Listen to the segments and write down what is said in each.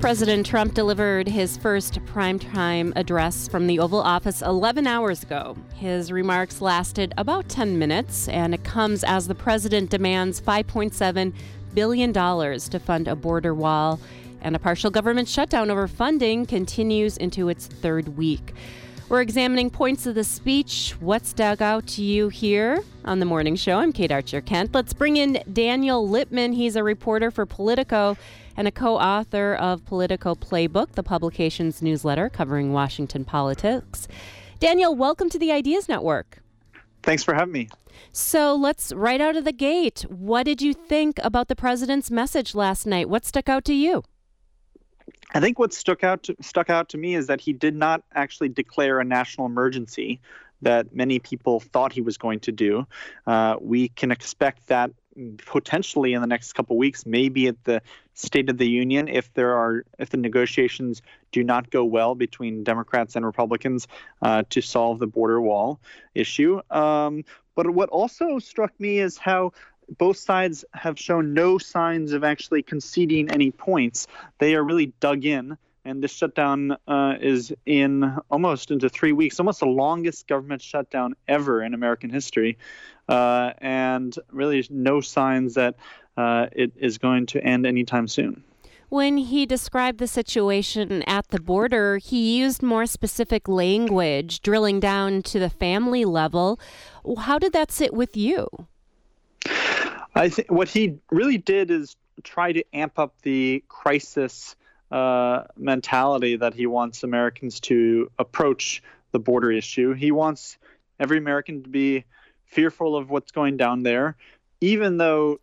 President Trump delivered his first primetime address from the Oval Office 11 hours ago. His remarks lasted about 10 minutes, and it comes as the president demands $5.7 billion to fund a border wall, and a partial government shutdown over funding continues into its third week. We're examining points of the speech. What stuck out to you here on The Morning Show? I'm Kate Archer-Kent. Let's bring in Daniel Lippman. He's a reporter for Politico and a co-author of Politico Playbook, the publication's newsletter covering Washington politics. Daniel, welcome to the Ideas Network. Thanks for having me. So let's right out of the gate. What did you think about the president's message last night? What stuck out to you? I think what stuck out to me is that he did not actually declare a national emergency that many people thought he was going to do. We can expect that potentially in the next couple of weeks, maybe at the State of the Union, if the negotiations do not go well between Democrats and Republicans to solve the border wall issue. But what also struck me is how both sides have shown no signs of actually conceding any points. They are really dug in, and this shutdown is almost into 3 weeks, almost the longest government shutdown ever in American history, and really no signs that it is going to end anytime soon. When he described the situation at the border, he used more specific language, drilling down to the family level. How did that sit with you? I think what he really did is try to amp up the crisis mentality that he wants Americans to approach the border issue. He wants every American to be fearful of what's going down there, even though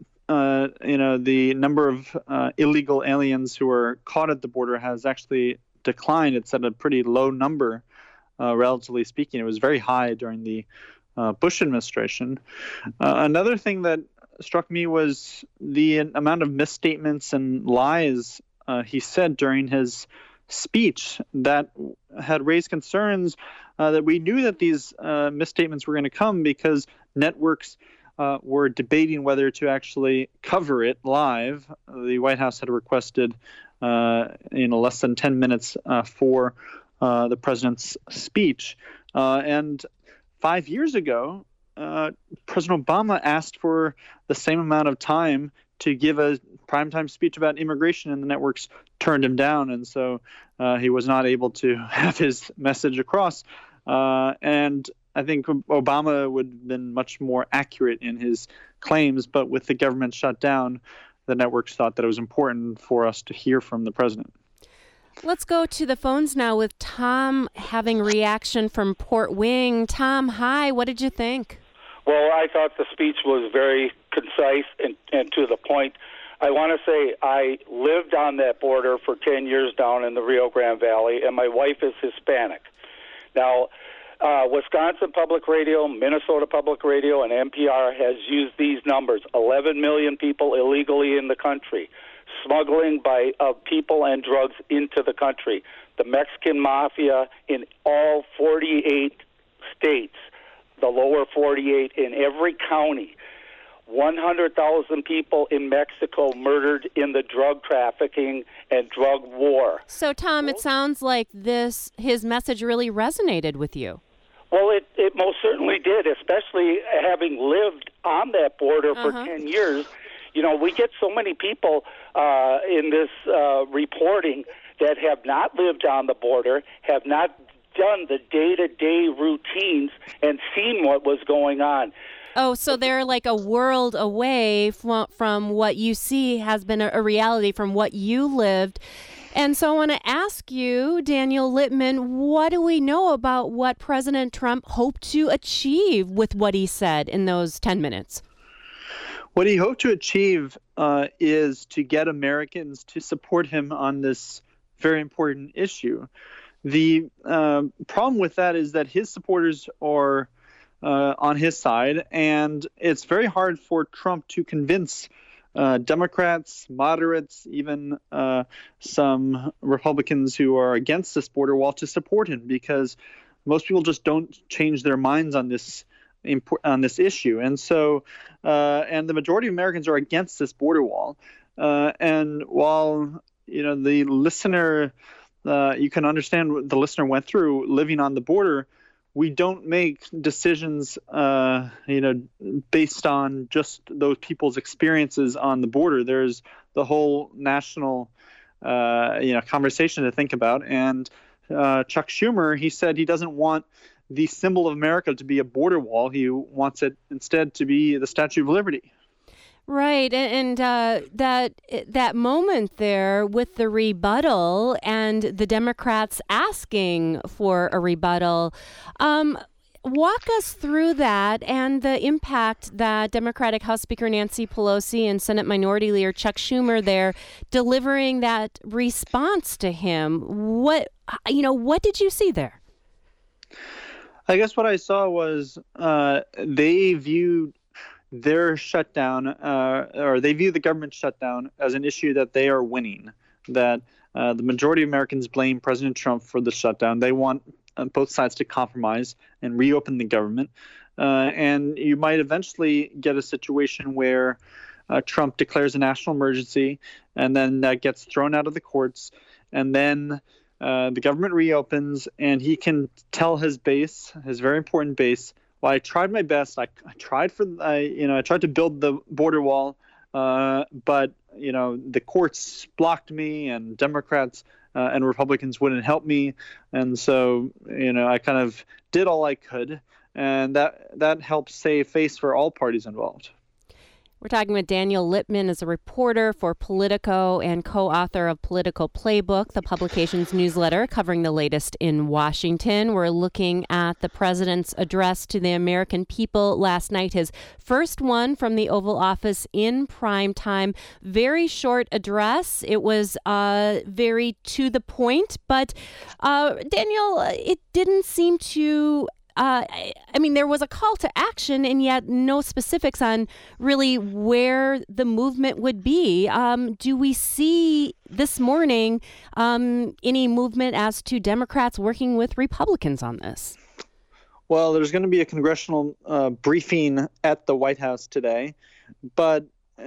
the number of illegal aliens who are caught at the border has actually declined. It's at a pretty low number, relatively speaking. It was very high during the Bush administration. Another thing that struck me was the amount of misstatements and lies he said during his speech that had raised concerns that we knew that these misstatements were going to come because networks were debating whether to actually cover it live. The White House had requested less than 10 minutes for the president's speech. And 5 years ago, President Obama asked for the same amount of time to give a primetime speech about immigration, and the networks turned him down. And so he was not able to have his message across. And I think Obama would have been much more accurate in his claims. But with the government shut down, the networks thought that it was important for us to hear from the president. Let's go to the phones now with Tom having reaction from Port Wing. Tom, hi. What did you think? Well, I thought the speech was very concise and to the point. I want to say I lived on that border for 10 years down in the Rio Grande Valley, and my wife is Hispanic. Now, Wisconsin Public Radio, Minnesota Public Radio, and NPR has used these numbers. 11 million people illegally in the country. Smuggling of people and drugs into the country. The Mexican mafia in all 48 states, the lower 48 in every county. 100,000 people in Mexico murdered in the drug trafficking and drug war. So, Tom, it sounds like his message really resonated with you. Well, it most certainly did, especially having lived on that border for 10 years. You know, we get so many people in this reporting that have not lived on the border, have not done the day-to-day routines and seen what was going on. Oh, so they're like a world away from what you see has been a reality from what you lived. And so I want to ask you, Daniel Lippman, what do we know about what President Trump hoped to achieve with what he said in those 10 minutes? What he hoped to achieve is to get Americans to support him on this very important issue. The problem with that is that his supporters are on his side, and it's very hard for Trump to convince Democrats, moderates, even some Republicans who are against this border wall to support him, because most people just don't change their minds on this issue. And so, and the majority of Americans are against this border wall. And while the listener, you can understand what the listener went through living on the border. We don't make decisions, based on just those people's experiences on the border. There's the whole national, conversation to think about. And Chuck Schumer, he said he doesn't want the symbol of America to be a border wall. He wants it instead to be the Statue of Liberty. Right, and that moment there with the rebuttal and the Democrats asking for a rebuttal, walk us through that and the impact that Democratic House Speaker Nancy Pelosi and Senate Minority Leader Chuck Schumer there delivering that response to him. What did you see there? I guess what I saw was they viewed their shutdown, or they view the government shutdown as an issue that they are winning, that the majority of Americans blame President Trump for the shutdown. They want both sides to compromise and reopen the government. And you might eventually get a situation where Trump declares a national emergency, and then that gets thrown out of the courts, and then the government reopens, and he can tell his base, his very important base, well, I tried my best. I tried to build the border wall, but the courts blocked me, and Democrats and Republicans wouldn't help me, and so I kind of did all I could, and that helps save face for all parties involved. We're talking with Daniel Lippman, as a reporter for Politico and co-author of Politico Playbook, the publication's newsletter covering the latest in Washington. We're looking at the president's address to the American people last night, his first one from the Oval Office in prime time. Very short address. It was very to the point, but Daniel, it didn't seem to there was a call to action, and yet no specifics on really where the movement would be. Do we see this morning any movement as to Democrats working with Republicans on this? Well, there's going to be a congressional briefing at the White House today, but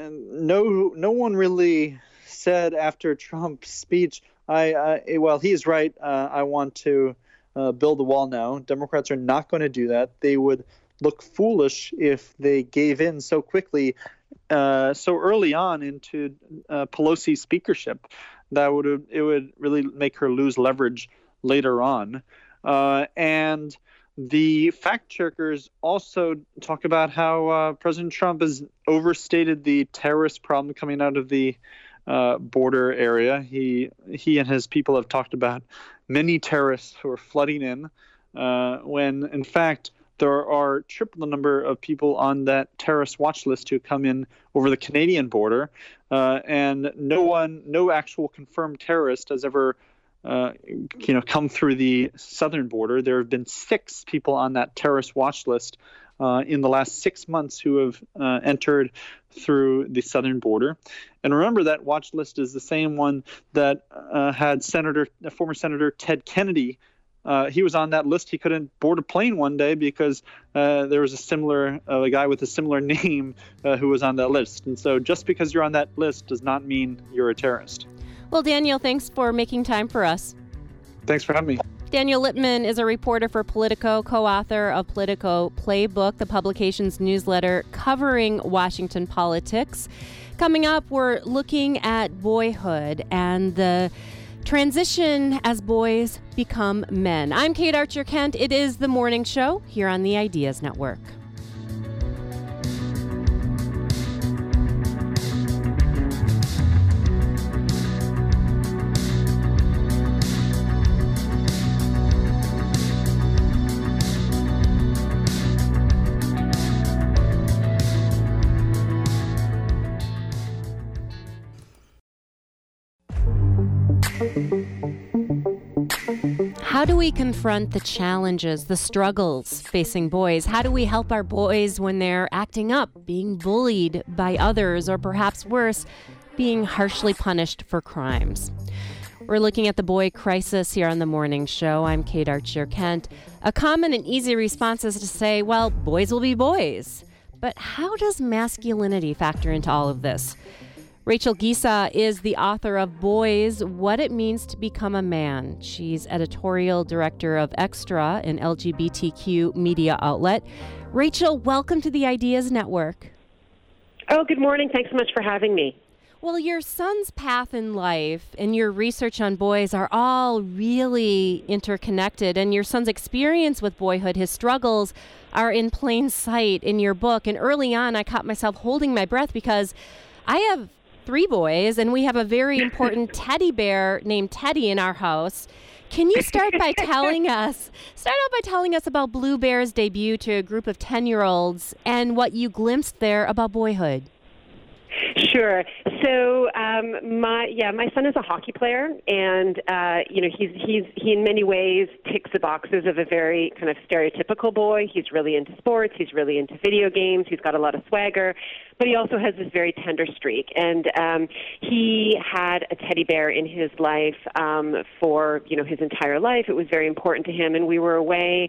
no one really said after Trump's speech, he's right, I want to build a wall now. Democrats are not going to do that. They would look foolish if they gave in so quickly, so early on into Pelosi's speakership. It would really make her lose leverage later on. And the fact checkers also talk about how President Trump has overstated the terrorist problem coming out of the border area. He and his people have talked about many terrorists who are flooding in, when in fact there are triple the number of people on that terrorist watch list who come in over the Canadian border, and no actual confirmed terrorist has ever come through the southern border. There have been 6 people on that terrorist watch list in the last 6 months who have entered through the southern border. And remember, that watch list is the same one that had former Senator Ted Kennedy. He was on that list. He couldn't board a plane one day because there was a guy with a similar name who was on that list. And so just because you're on that list does not mean you're a terrorist. Well, Daniel, thanks for making time for us. Thanks for having me. Daniel Lippman is a reporter for Politico, co-author of Politico Playbook, the publication's newsletter covering Washington politics. Coming up, we're looking at boyhood and the transition as boys become men. I'm Kate Archer-Kent. It is The Morning Show here on the Ideas Network. How do we confront the challenges, the struggles facing boys? How do we help our boys when they're acting up, being bullied by others, or perhaps worse, being harshly punished for crimes? We're looking at the boy crisis here on The Morning Show. I'm Kate Archer-Kent. A common and easy response is to say, well, boys will be boys. But how does masculinity factor into all of this? Rachel Gisa is the author of Boys, What It Means to Become a Man. She's editorial director of Extra, an LGBTQ media outlet. Rachel, welcome to the Ideas Network. Oh, good morning. Thanks so much for having me. Well, your son's path in life and your research on boys are all really interconnected, and your son's experience with boyhood, his struggles, are in plain sight in your book. And early on, I caught myself holding my breath because I have 3 boys, and we have a very important teddy bear named Teddy in our house. Can you start by telling us about Blue Bear's debut to a group of 10-year-olds and what you glimpsed there about boyhood? Sure. So, my son is a hockey player, and he in many ways ticks the boxes of a very kind of stereotypical boy. He's really into sports. He's really into video games. He's got a lot of swagger, but he also has this very tender streak. And he had a teddy bear in his life for his entire life. It was very important to him, and we were away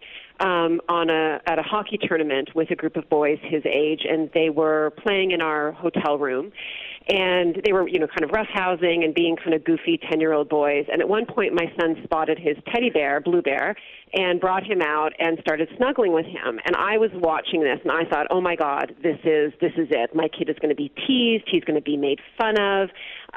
at a hockey tournament with a group of boys his age, and they were playing in our hotel room, and they were kind of roughhousing and being kind of goofy 10-year-old boys. And at one point my son spotted his teddy bear, Blue Bear, and brought him out and started snuggling with him. And I was watching this, and I thought, oh my God, this is it. My kid is going to be teased. He's going to be made fun of.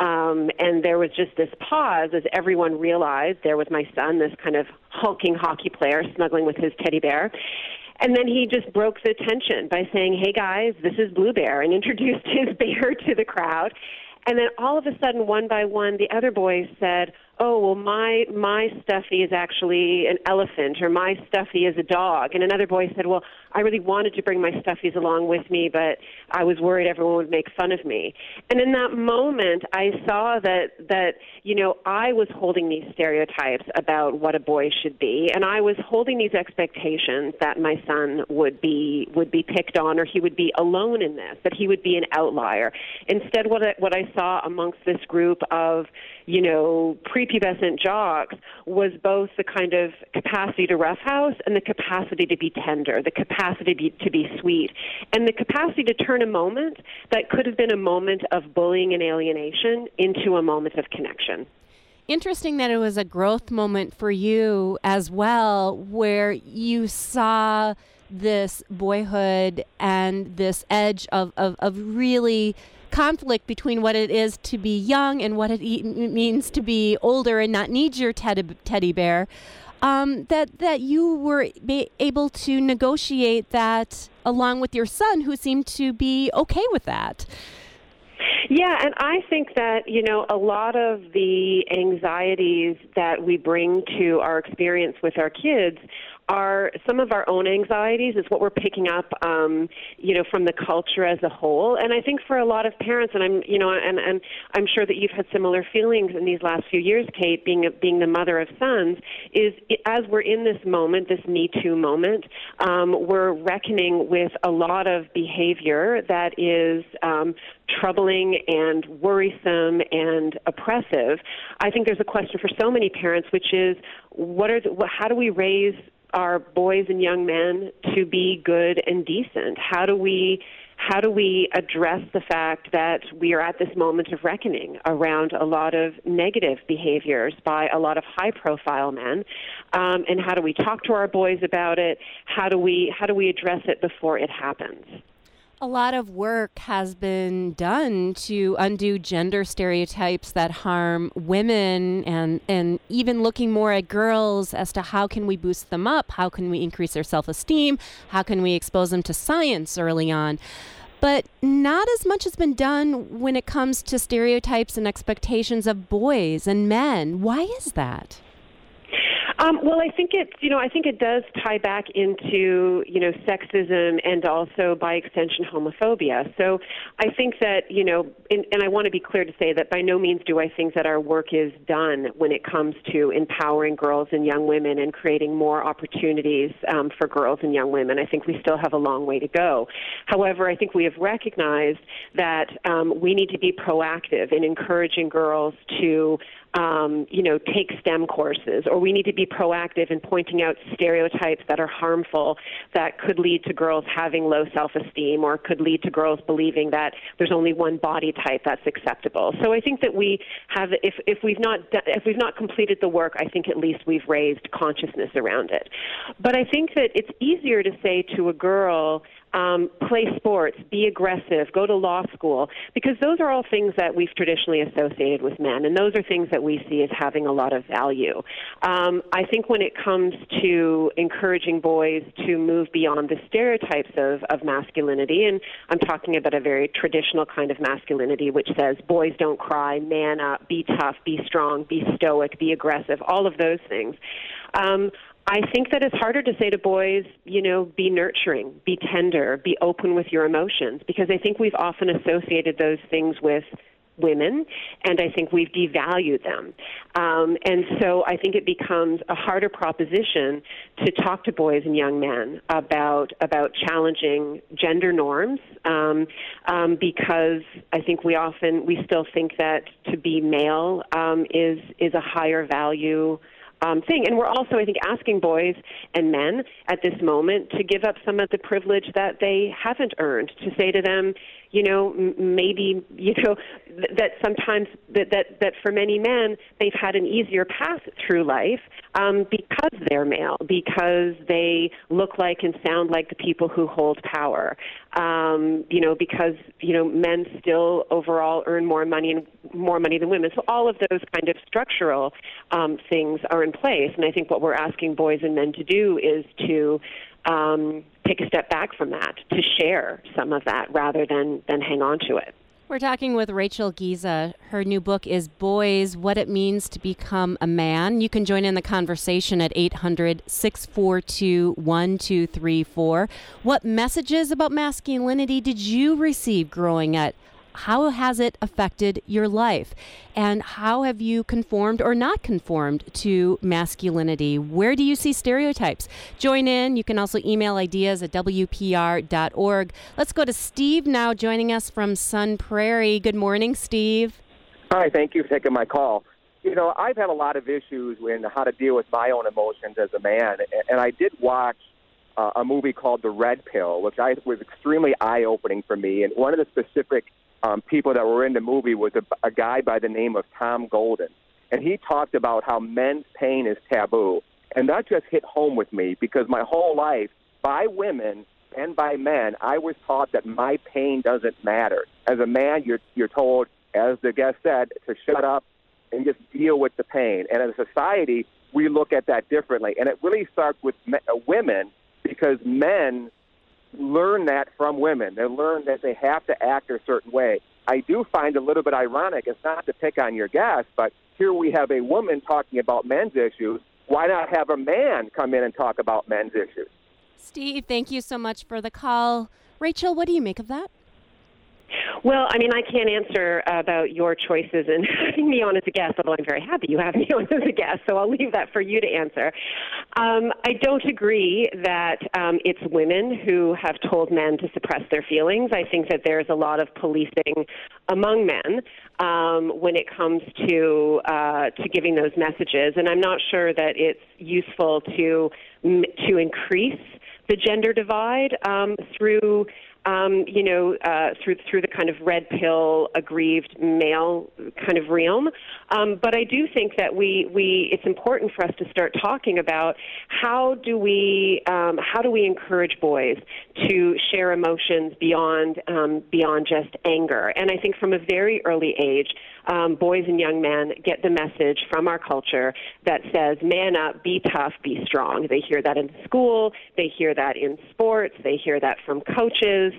And there was just this pause as everyone realized there was my son, this kind of hulking hockey player snuggling with his teddy bear. And then he just broke the tension by saying, hey guys, this is Blue Bear, and introduced his bear to the crowd. And then all of a sudden, one by one, the other boys said, oh, well, my stuffy is actually an elephant, or my stuffy is a dog. And another boy said, well, I really wanted to bring my stuffies along with me, but I was worried everyone would make fun of me. And in that moment, I saw that I was holding these stereotypes about what a boy should be, and I was holding these expectations that my son would be picked on, or he would be alone in this, that he would be an outlier. Instead, what I saw amongst this group of prepubescent jocks was both the kind of capacity to roughhouse and the capacity to be tender, the capacity to be sweet, and the capacity to turn a moment that could have been a moment of bullying and alienation into a moment of connection. Interesting that it was a growth moment for you as well, where you saw this boyhood and this edge of really conflict between what it is to be young and what it means to be older and not need your teddy bear, that you were able to negotiate that along with your son, who seemed to be okay with that. Yeah, and I think that, a lot of the anxieties that we bring to our experience with our kids are some of our own anxieties, is what we're picking up, from the culture as a whole. And I think for a lot of parents, and I'm sure that you've had similar feelings in these last few years, Kate, being the mother of sons, is as we're in this moment, this Me Too moment, we're reckoning with a lot of behavior that is troubling and worrisome and oppressive. I think there's a question for so many parents, which is, how do we raise our boys and young men to be good and decent? How do we address the fact that we are at this moment of reckoning around a lot of negative behaviors by a lot of high-profile men? And how do we talk to our boys about it? How do we address it before it happens? A lot of work has been done to undo gender stereotypes that harm women, and even looking more at girls as to how can we boost them up, how can we increase their self-esteem, how can we expose them to science early on. But not as much has been done when it comes to stereotypes and expectations of boys and men. Why is that? Well, I think it does tie back into, sexism and also by extension homophobia. So I think that, and I want to be clear to say that by no means do I think that our work is done when it comes to empowering girls and young women and creating more opportunities for girls and young women. I think we still have a long way to go. However, I think we have recognized that we need to be proactive in encouraging girls to take STEM courses, or we need to be proactive in pointing out stereotypes that are harmful, that could lead to girls having low self-esteem, or could lead to girls believing that there's only one body type that's acceptable. So I think that we have, if we've not completed the work, I think at least we've raised consciousness around it. But I think that it's easier to say to a girl, play sports, be aggressive, go to law school, because those are all things that we've traditionally associated with men, and those are things that we see as having a lot of value. I think when it comes to encouraging boys to move beyond the stereotypes of masculinity, and I'm talking about a very traditional kind of masculinity, which says boys don't cry, man up, be tough, be strong, be stoic, be aggressive, all of those things. I think that it's harder to say to boys, be nurturing, be tender, be open with your emotions, because I think we've often associated those things with women, and I think we've devalued them. And so I think it becomes a harder proposition to talk to boys and young men about challenging gender norms, because I think we still think that to be male is a higher value thing. And we're also, I think, asking boys and men at this moment to give up some of the privilege that they haven't earned, to say to them, maybe, that sometimes that for many men, they've had an easier path through life because they're male, because they look like and sound like the people who hold power, because, men still overall earn more money than women. So all of those kind of structural things are in place. And I think what we're asking boys and men to do is to take a step back from that, to share some of that rather than hang on to it. We're talking with Rachel Giza. Her new book is Boys, What It Means to Become a Man. You can join in the conversation at 800-642-1234. What messages about masculinity did you receive growing up? How has it affected your life? And how have you conformed or not conformed to masculinity? Where do you see stereotypes? Join in. You can also email ideas at WPR.org. Let's go to Steve now, joining us from Sun Prairie. Good morning, Steve. Hi, thank you for taking my call. I've had a lot of issues in how to deal with my own emotions as a man, and I did watch a movie called The Red Pill, which was extremely eye-opening for me, and one of the specific people that were in the movie was a guy by the name of Tom Golden. And he talked about how men's pain is taboo. And that just hit home with me, because my whole life, by women and by men, I was taught that my pain doesn't matter. As a man, you're told, as the guest said, to shut up and just deal with the pain. And as a society, we look at that differently. And it really starts with women, because men learn that from women. They learn that they have to act a certain way. I do find a little bit ironic, it's not to pick on your guest, but here we have a woman talking about men's issues. Why not have a man come in and talk about men's issues? Steve, thank you so much for the call. Rachel, what do you make of that? Well, I can't answer about your choices in having me on as a guest, although I'm very happy you have me on as a guest, so I'll leave that for you to answer. I don't agree that it's women who have told men to suppress their feelings. I think that there's a lot of policing among men when it comes to giving those messages, and I'm not sure that it's useful to increase the gender divide through the kind of red pill, aggrieved male kind of realm. But I do think that it's important for us to start talking about how do we encourage boys to share emotions beyond just anger. And I think from a very early age, boys and young men get the message from our culture that says, man up, be tough, be strong. They hear that in school, they hear that in sports, they hear that from coaches.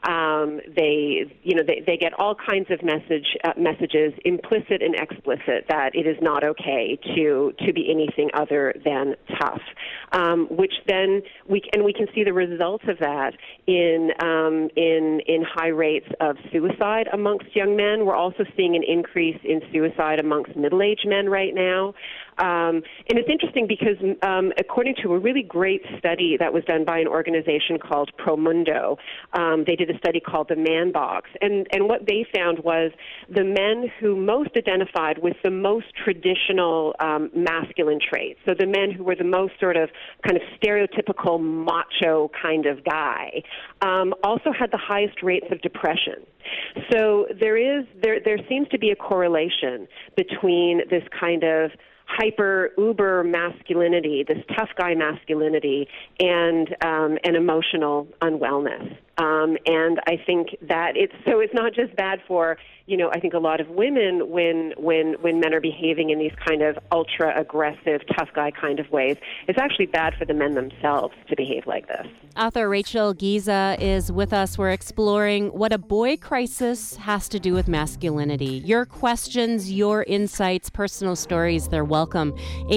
They get all kinds of messages, implicit and explicit, that it is not okay to be anything other than tough. Which then we can see the results of that in high rates of suicide amongst young men. We're also seeing an increase in suicide amongst middle-aged men right now. And it's interesting because according to a really great study that was done by an organization called Promundo, they did a study called the Man Box. And what they found was the men who most identified with the most traditional masculine traits, so the men who were the most sort of kind of stereotypical macho kind of guy, also had the highest rates of depression. So there seems to be a correlation between this kind of uber masculinity, this tough guy masculinity, and emotional unwellness. And I think that it's not just bad for, I think a lot of women when men are behaving in these kind of ultra aggressive, tough guy kind of ways. It's actually bad for the men themselves to behave like this. Author Rachel Giza is with us. We're exploring what a boy crisis has to do with masculinity. Your questions, your insights, personal stories, they're welcome.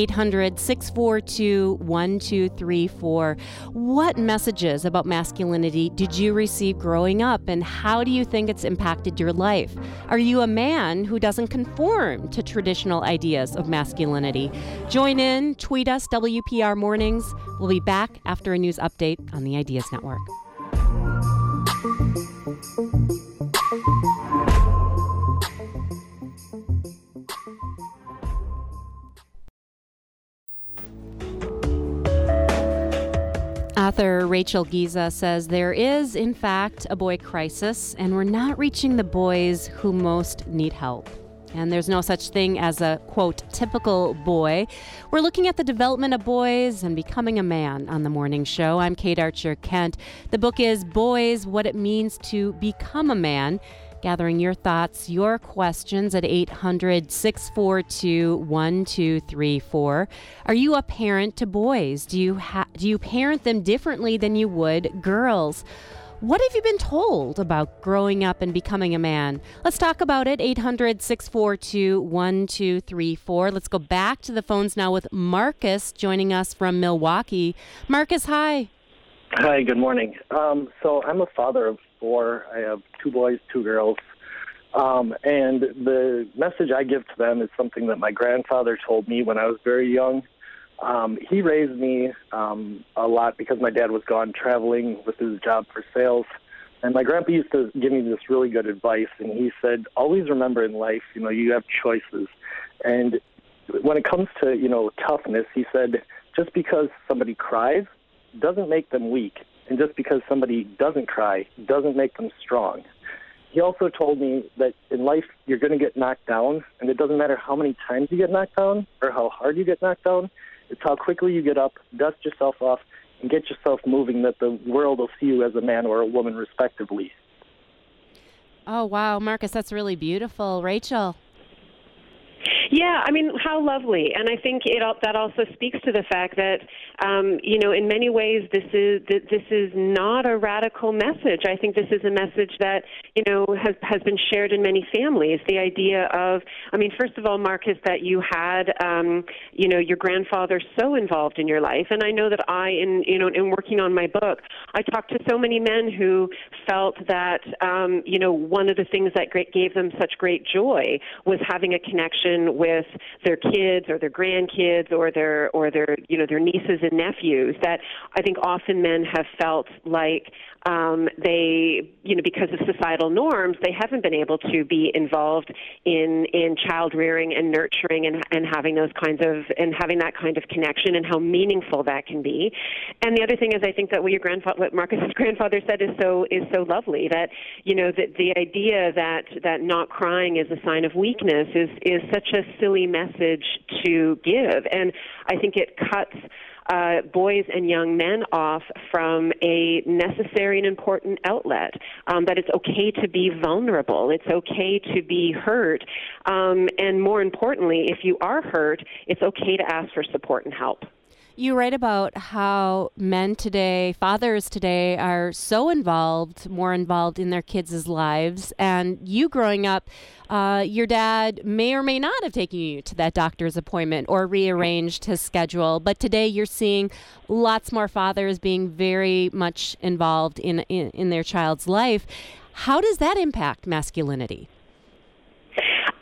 800-642-1234. What messages about masculinity did you receive growing up, and how do you think it's impacted your life? Are you a man who doesn't conform to traditional ideas of masculinity? Join in, tweet us, WPR Mornings. We'll be back after a news update on the Ideas Network. Author Rachel Giza says there is, in fact, a boy crisis, and we're not reaching the boys who most need help. And there's no such thing as a, quote, typical boy. We're looking at the development of boys and becoming a man on the morning show. I'm Kate Archer-Kent. The book is Boys, What It Means to Become a Man. Gathering your thoughts, your questions at 800-642-1234. Are you a parent to boys? Do you parent them differently than you would girls? What have you been told about growing up and becoming a man? Let's talk about it. 800-642-1234. Let's go back to the phones now with Marcus joining us from Milwaukee. Marcus, hi. Hi, good morning. So I'm a father of 4. I have 2 boys, 2 girls. And the message I give to them is something that my grandfather told me when I was very young. He raised me a lot because my dad was gone traveling with his job for sales. And my grandpa used to give me this really good advice. And he said, always remember in life, you have choices. And when it comes to, toughness, he said, just because somebody cries doesn't make them weak. And just because somebody doesn't cry doesn't make them strong. He also told me that in life you're going to get knocked down, and it doesn't matter how many times you get knocked down or how hard you get knocked down. It's how quickly you get up, dust yourself off, and get yourself moving that the world will see you as a man or a woman respectively. Oh, wow, Marcus, that's really beautiful. Rachel? Yeah, I mean, how lovely. And I think that also speaks to the fact that, in many ways, this is not a radical message. I think this is a message that, has been shared in many families. The idea of, first of all, Marcus, that you had, your grandfather so involved in your life. And I know that in working on my book, I talked to so many men who felt that, one of the things that gave them such great joy was having a connection with their kids or their grandkids or their nieces and nephews. That I think often men have felt like they, because of societal norms, they haven't been able to be involved in child rearing and nurturing and having those kinds of having that kind of connection and how meaningful that can be. And the other thing is, I think that what Marcus's grandfather said is so lovely. That that the idea that not crying is a sign of weakness is such a silly message to give, and I think it cuts boys and young men off from a necessary and important outlet, that it's okay to be vulnerable, it's okay to be hurt, and more importantly, if you are hurt, it's okay to ask for support and help. You write about how men today, fathers today, are so involved, more involved in their kids' lives. And you growing up, your dad may or may not have taken you to that doctor's appointment or rearranged his schedule. But today you're seeing lots more fathers being very much involved in their child's life. How does that impact masculinity?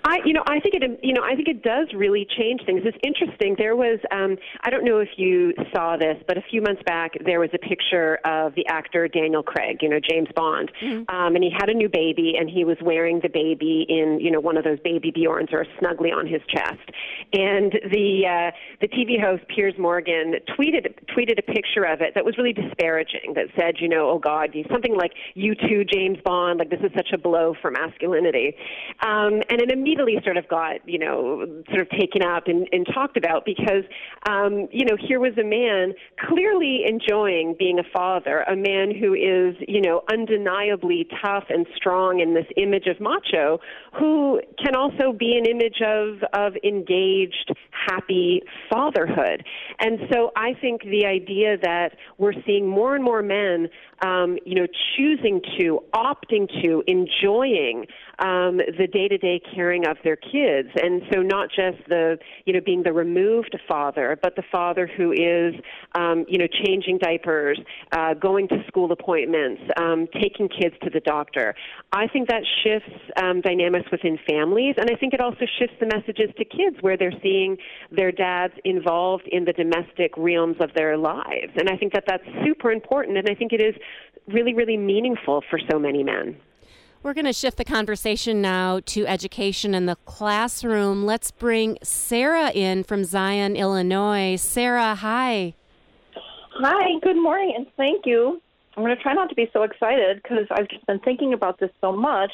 I think it does really change things. It's interesting. There was, I don't know if you saw this, but a few months back there was a picture of the actor Daniel Craig, James Bond, and he had a new baby, and he was wearing the baby in, one of those baby Bjorns or snugly on his chest. And the TV host Piers Morgan tweeted a picture of it that was really disparaging. That said, oh God, something like "You too, James Bond," like this is such a blow for masculinity, and it immediately sort of got, sort of taken up and talked about because, here was a man clearly enjoying being a father, a man who is, undeniably tough and strong in this image of macho, who can also be an image of engaged, happy fatherhood. And so I think the idea that we're seeing more and more men, choosing to, opting to, enjoying the day-to-day caring of their kids. And so not just the, being the removed father, but the father who is, changing diapers, going to school appointments, taking kids to the doctor. I think that shifts dynamics within families, and I think it also shifts the messages to kids where they're seeing their dads involved in the domestic realms of their lives. And I think that that's super important, and I think it is really, really meaningful for so many men. We're going to shift the conversation now to education in the classroom. Let's bring Sarah in from Zion, Illinois. Sarah, hi. Hi, good morning, and thank you. I'm going to try not to be so excited because I've just been thinking about this so much,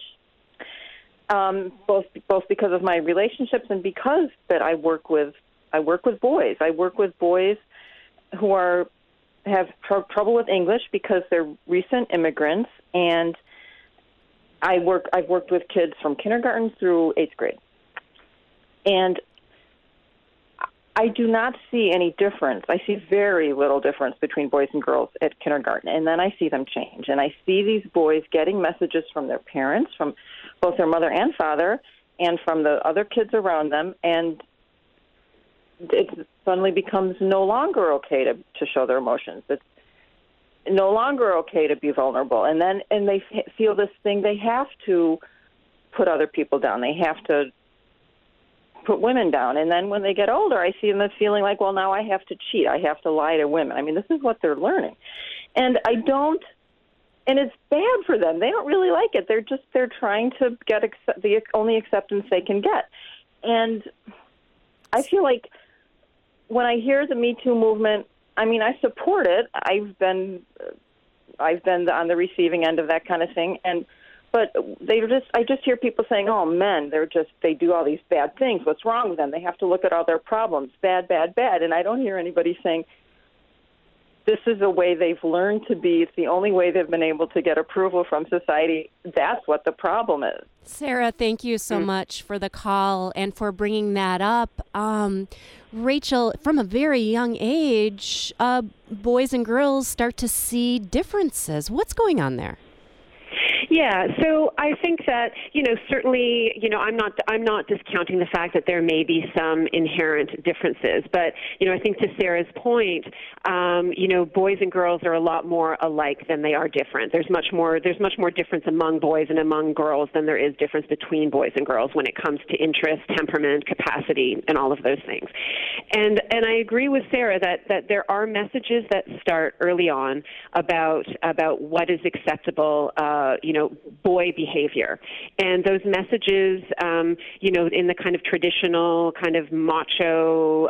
both because of my relationships and because that I work with boys. I work with boys who have trouble with English because they're recent immigrants, and I've worked with kids from kindergarten through 8th grade. And I do not see any difference. I see very little difference between boys and girls at kindergarten. And then I see them change. And I see these boys getting messages from their parents, from both their mother and father, and from the other kids around them. And it suddenly becomes no longer okay to show their emotions. It's no longer okay to be vulnerable. And they feel this thing, they have to put other people down. They have to put women down. And then when they get older, I see them as feeling like, well, now I have to cheat. I have to lie to women. I mean, this is what they're learning. And it's bad for them. They don't really like it. They're trying to get the only acceptance they can get. And I feel like when I hear the Me Too movement, I mean, I support it. I've been on the receiving end of that kind of thing, but I just hear people saying, "Oh, men, they do all these bad things. What's wrong with them? They have to look at all their problems. Bad, bad, bad." And I don't hear anybody saying this is a way they've learned to be. It's the only way they've been able to get approval from society. That's what the problem is. Sarah, thank you so much for the call and for bringing that up. Rachel, from a very young age, boys and girls start to see differences. What's going on there? Yeah, so I think that, certainly, I'm not discounting the fact that there may be some inherent differences, but, I think to Sarah's point, boys and girls are a lot more alike than they are different. There's much more difference among boys and among girls than there is difference between boys and girls when it comes to interest, temperament, capacity, and all of those things. And I agree with Sarah that there are messages that start early on about what is acceptable, boy behavior. And those messages, in the kind of traditional kind of macho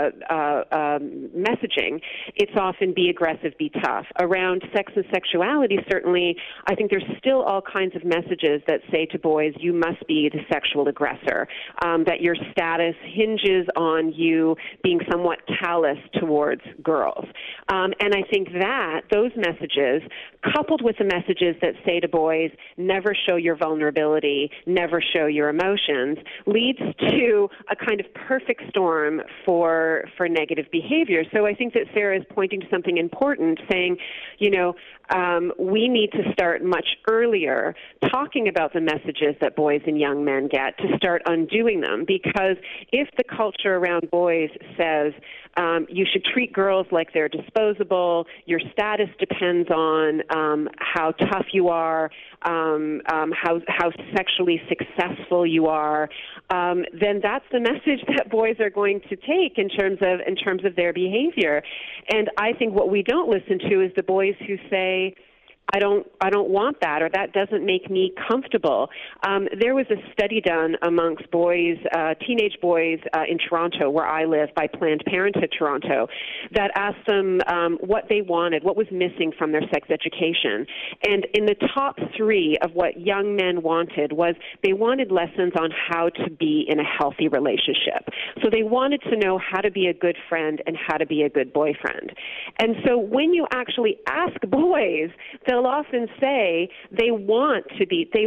messaging, it's often be aggressive, be tough. Around sex and sexuality, certainly, I think there's still all kinds of messages that say to boys, you must be the sexual aggressor, that your status hinges on you being somewhat callous towards girls. And I think that those messages, coupled with the messages that say to boys, never show your vulnerability, never show your emotions, leads to a kind of perfect storm for negative behavior. So I think that Sarah is pointing to something important, saying, we need to start much earlier talking about the messages that boys and young men get to start undoing them. Because if the culture around boys says you should treat girls like they're disposable, your status depends on how tough you are, how sexually successful you are, then that's the message that boys are going to take in terms of their behavior. And I think what we don't listen to is the boys who say, I don't want that, or that doesn't make me comfortable. There was a study done amongst boys, teenage boys in Toronto, where I live, by Planned Parenthood Toronto, that asked them what they wanted, what was missing from their sex education. And in the top 3 of what young men wanted was they wanted lessons on how to be in a healthy relationship. So they wanted to know how to be a good friend and how to be a good boyfriend. And so when you actually ask boys, they'll often say they want to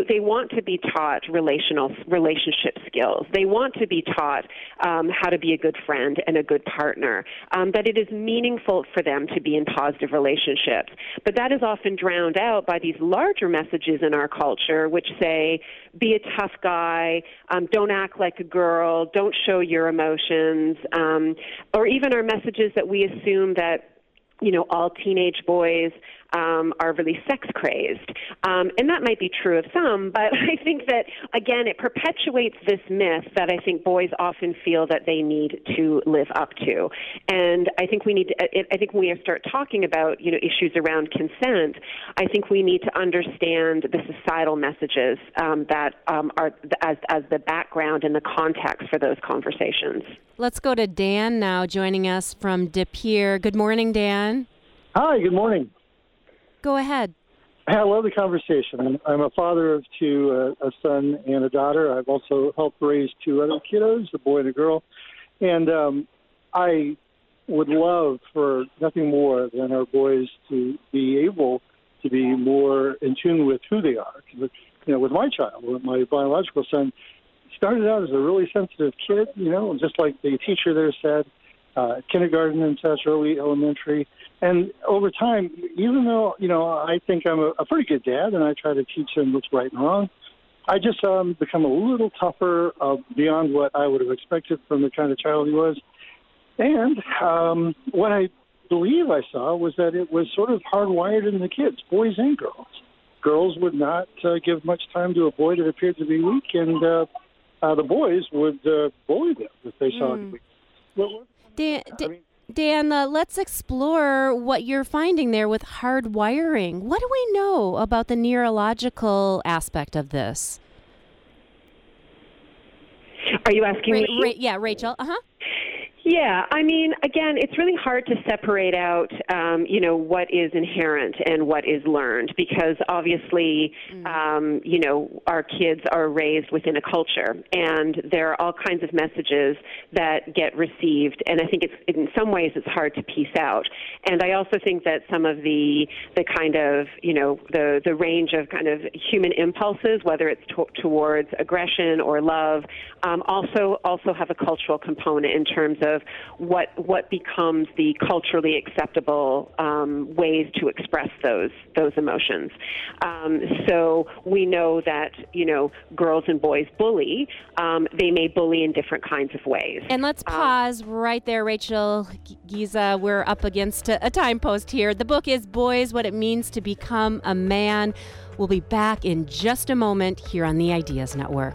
be taught relationship skills. They want to be taught how to be a good friend and a good partner. That it is meaningful for them to be in positive relationships. But that is often drowned out by these larger messages in our culture, which say, be a tough guy, don't act like a girl, don't show your emotions, or even our messages that we assume that all teenage boys are really sex crazed. And that might be true of some, but I think that, again, it perpetuates this myth that I think boys often feel that they need to live up to. And I think when we start talking about, issues around consent, I think we need to understand the societal messages that are as the background and the context for those conversations. Let's go to Dan now, joining us from De Pere. Good morning, Dan. Hi, good morning. Go ahead. I love the conversation. I'm a father of 2, a son and a daughter. I've also helped raise 2 other kiddos, a boy and a girl. And I would love for nothing more than our boys to be able to be more in tune with who they are. With my child, with my biological son, started out as a really sensitive kid, just like the teacher there said, kindergarten and such, early elementary. And over time, even though, I think I'm a pretty good dad and I try to teach him what's right and wrong, I just become a little tougher beyond what I would have expected from the kind of child he was. And what I believe I saw was that it was sort of hardwired in the kids, boys and girls. Girls would not give much time to a boy that appeared to be weak, and the boys would bully them if they saw it weak. Dan, let's explore what you're finding there with hardwiring. What do we know about the neurological aspect of this? Are you asking me? Yeah, Rachel. Yeah, again, it's really hard to separate out, what is inherent and what is learned, because obviously, our kids are raised within a culture, and there are all kinds of messages that get received, and I think in some ways it's hard to piece out. And I also think that some of the kind of, the range of kind of human impulses, whether it's towards aggression or love, also have a cultural component in terms of what becomes the culturally acceptable ways to express those emotions. So we know that girls and boys bully. They may bully in different kinds of ways. And let's pause right there, Rachel Giza. We're up against a time post here. The book is Boys: What It Means to Become a Man. We'll be back in just a moment here on the Ideas Network.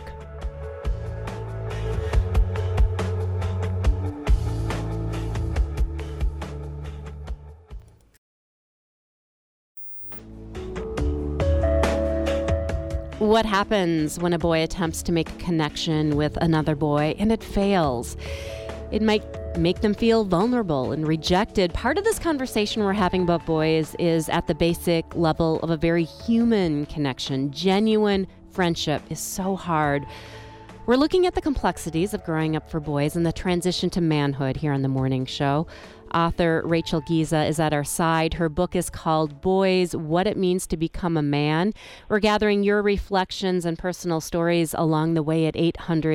What happens when a boy attempts to make a connection with another boy and it fails? It might make them feel vulnerable and rejected. Part of this conversation we're having about boys is at the basic level of a very human connection. Genuine friendship is so hard. We're looking at the complexities of growing up for boys and the transition to manhood here on The Morning Show. Author Rachel Giza is at our side. Her book is called Boys: What It Means to Become a Man. We're gathering your reflections and personal stories along the way at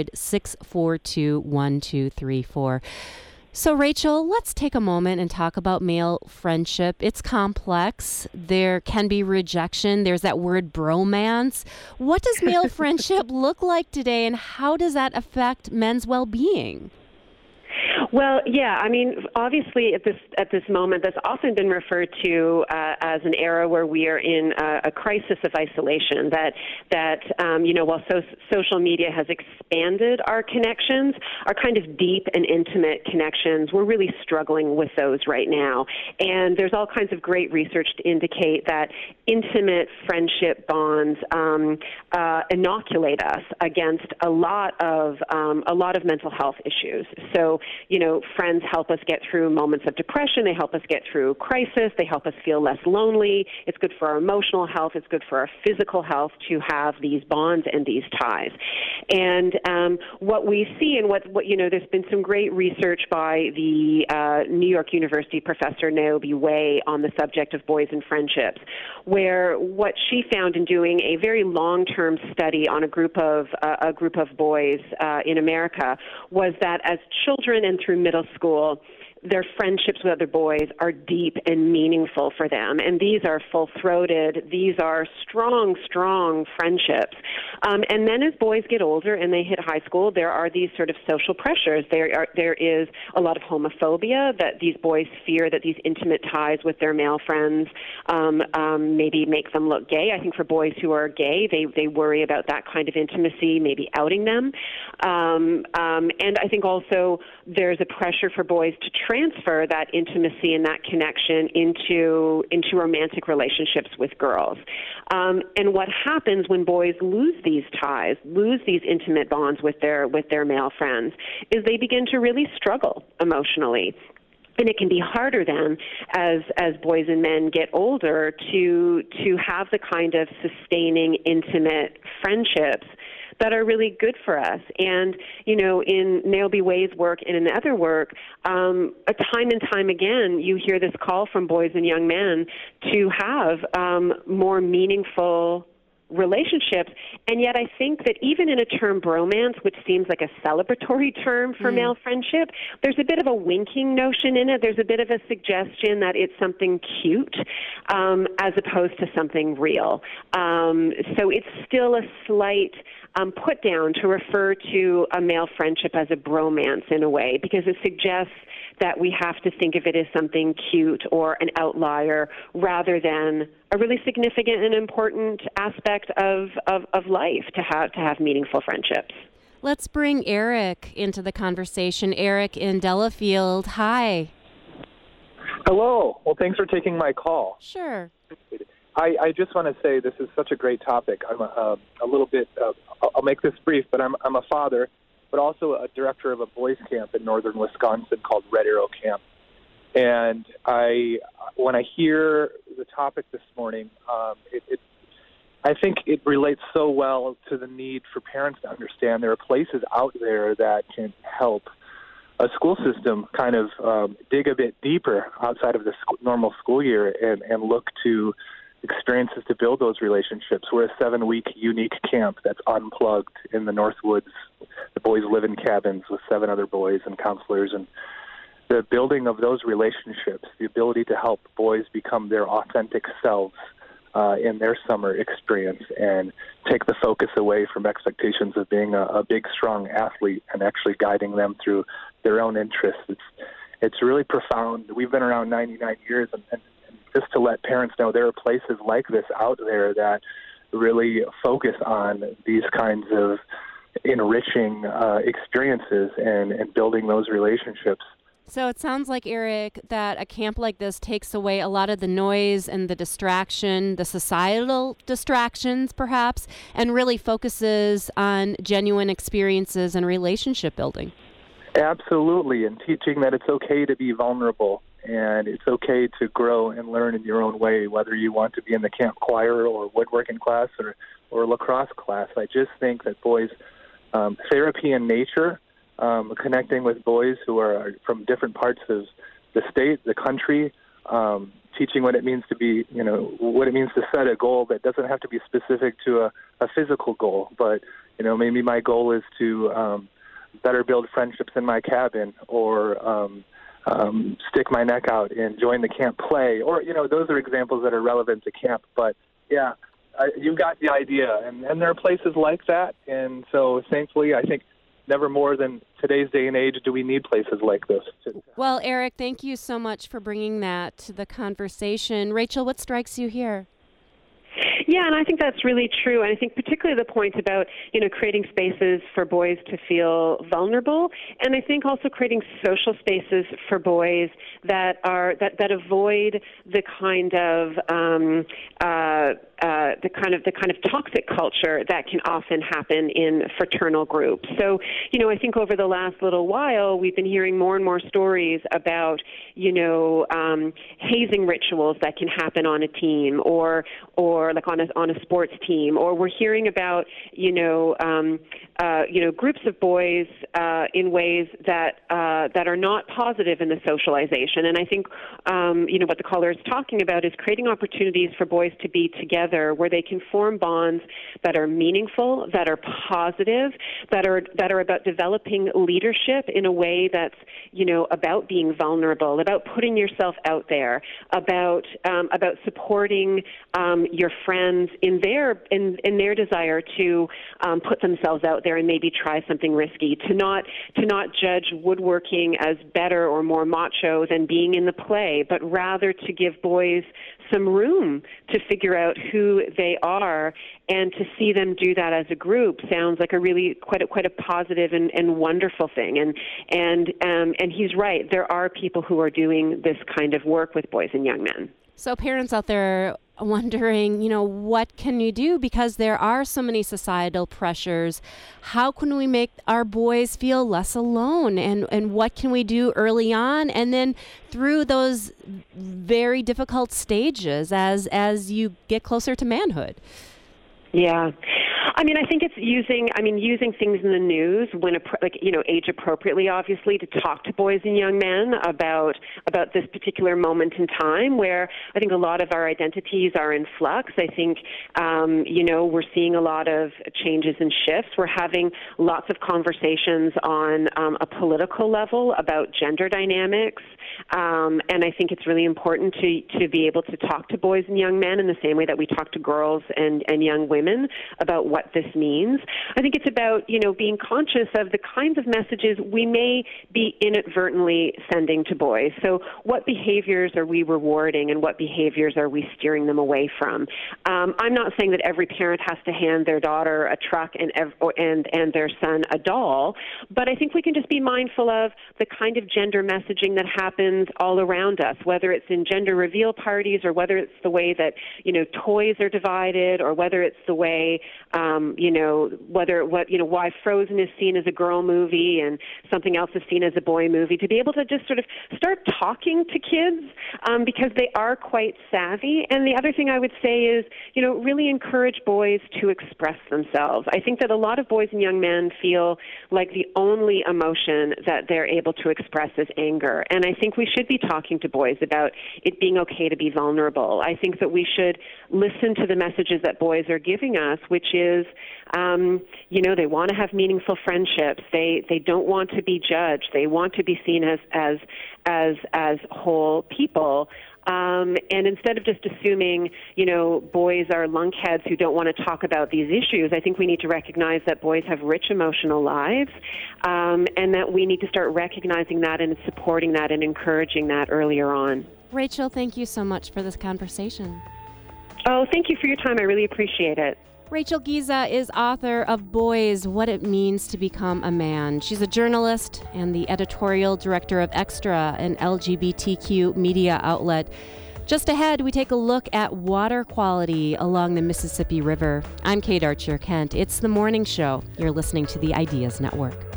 800-642-1234. So, Rachel, let's take a moment and talk about male friendship. It's complex. There can be rejection. There's that word bromance. What does male friendship look like today, and how does that affect men's well-being? Well, yeah. I mean, obviously, at this moment, that's often been referred to as an era where we are in a crisis of isolation. While social media has expanded our connections, our kind of deep and intimate connections, we're really struggling with those right now. And there's all kinds of great research to indicate that intimate friendship bonds inoculate us against a lot of mental health issues. So, friends help us get through moments of depression. They help us get through crisis. They help us feel less lonely. It's good for our emotional health. It's good for our physical health to have these bonds and these ties. And what we see, and what there's been some great research by the New York University professor Niobe Way on the subject of boys and friendships, where what she found in doing a very long-term study on a group of boys in America was that as children and through middle school, their friendships with other boys are deep and meaningful for them. And these are full-throated. These are strong, strong friendships. And then as boys get older and they hit high school, there are these sort of social pressures. There is a lot of homophobia, that these boys fear that these intimate ties with their male friends maybe make them look gay. I think for boys who are gay, they worry about that kind of intimacy, maybe outing them. And I think also there's a pressure for boys to transfer that intimacy and that connection into romantic relationships with girls. And what happens when boys lose these ties, lose these intimate bonds with their male friends, is they begin to really struggle emotionally. And it can be harder then, as boys and men get older, to have the kind of sustaining, intimate friendships that are really good for us. And, in Niobe Way's work and in other work, time and time again, you hear this call from boys and young men to have more meaningful relationships. And yet I think that even in a term bromance, which seems like a celebratory term for male friendship, there's a bit of a winking notion in it. There's a bit of a suggestion that it's something cute as opposed to something real. So it's still a slight put down to refer to a male friendship as a bromance in a way, because it suggests that we have to think of it as something cute or an outlier rather than a really significant and important aspect of life to have meaningful friendships. Let's bring Eric into the conversation. Eric in Delafield. Hi. Hello. Well, thanks for taking my call. Sure. I just want to say this is such a great topic. I'm a little bit, I'll make this brief, but I'm a father, but also a director of a boys camp in northern Wisconsin called Red Arrow Camp. And when I hear the topic this morning, I think it relates so well to the need for parents to understand there are places out there that can help a school system kind of dig a bit deeper outside of the normal school year and look to experiences to build those relationships. We're a 7-week unique camp that's unplugged in the Northwoods. The boys live in cabins with 7 other boys and counselors, and the building of those relationships, the ability to help boys become their authentic selves in their summer experience and take the focus away from expectations of being a big, strong athlete and actually guiding them through their own interests. It's really profound. We've been around 99 years, and just to let parents know there are places like this out there that really focus on these kinds of enriching experiences and building those relationships. So it sounds like, Eric, that a camp like this takes away a lot of the noise and the distraction, the societal distractions perhaps, and really focuses on genuine experiences and relationship building. Absolutely, and teaching that it's okay to be vulnerable and it's okay to grow and learn in your own way, whether you want to be in the camp choir or woodworking class or lacrosse class. I just think that boys, therapy in nature, connecting with boys who are from different parts of the state, the country, teaching what it means to be, what it means to set a goal that doesn't have to be specific to a physical goal, but, maybe my goal is to better build friendships in my cabin or stick my neck out and join the camp play, or, those are examples that are relevant to camp. But, yeah, you've got the idea, and there are places like that. And so, thankfully, I think never more than today's day and age do we need places like this. Well, Eric, thank you so much for bringing that to the conversation. Rachel, what strikes you here? Yeah, and I think that's really true. And I think particularly the point about, creating spaces for boys to feel vulnerable, and I think also creating social spaces for boys that avoid the kind of toxic culture that can often happen in fraternal groups. So, I think over the last little while, we've been hearing more and more stories about, hazing rituals that can happen on a team or like on a sports team, or we're hearing about, groups of boys in ways that are not positive in the socialization. And I think, what the caller is talking about is creating opportunities for boys to be together where they can form bonds that are meaningful, that are positive, that are about developing leadership in a way that's, about being vulnerable, about putting yourself out there, about supporting your friends in their desire to put themselves out there and maybe try something risky, to not judge woodworking as better or more macho than being in the play, but rather to give boys some room to figure out who they are, and to see them do that as a group sounds like a really quite a positive and wonderful thing. And he's right. There are people who are doing this kind of work with boys and young men. So parents out there wondering, what can you do? Because there are so many societal pressures. How can we make our boys feel less alone? And what can we do early on? And then through those very difficult stages as you get closer to manhood? Yeah. I think it's using things in the news when, age appropriately, obviously, to talk to boys and young men about this particular moment in time where I think a lot of our identities are in flux. I think, we're seeing a lot of changes and shifts. We're having lots of conversations on a political level about gender dynamics. And I think it's really important to be able to talk to boys and young men in the same way that we talk to girls and young women about what this means. I think it's about, being conscious of the kinds of messages we may be inadvertently sending to boys. So what behaviors are we rewarding and what behaviors are we steering them away from? I'm not saying that every parent has to hand their daughter a truck and their son a doll, but I think we can just be mindful of the kind of gender messaging that happens all around us, whether it's in gender reveal parties or whether it's the way that, toys are divided, or whether it's the way, why Frozen is seen as a girl movie and something else is seen as a boy movie, to be able to just sort of start talking to kids because they are quite savvy. And the other thing I would say is, really encourage boys to express themselves. I think that a lot of boys and young men feel like the only emotion that they're able to express is anger. And I think we should be talking to boys about it being okay to be vulnerable. I think that we should listen to the messages that boys are giving us, which is, they want to have meaningful friendships. They don't want to be judged. They want to be seen as whole people. And instead of just assuming, boys are lunkheads who don't want to talk about these issues, I think we need to recognize that boys have rich emotional lives, and that we need to start recognizing that and supporting that and encouraging that earlier on. Rachel, thank you so much for this conversation. Oh, thank you for your time. I really appreciate it. Rachel Giza is author of Boys, What It Means to Become a Man. She's a journalist and the editorial director of Extra, an LGBTQ media outlet. Just ahead, we take a look at water quality along the Mississippi River. I'm Kate Archer-Kent. It's The Morning Show. You're listening to the Ideas Network.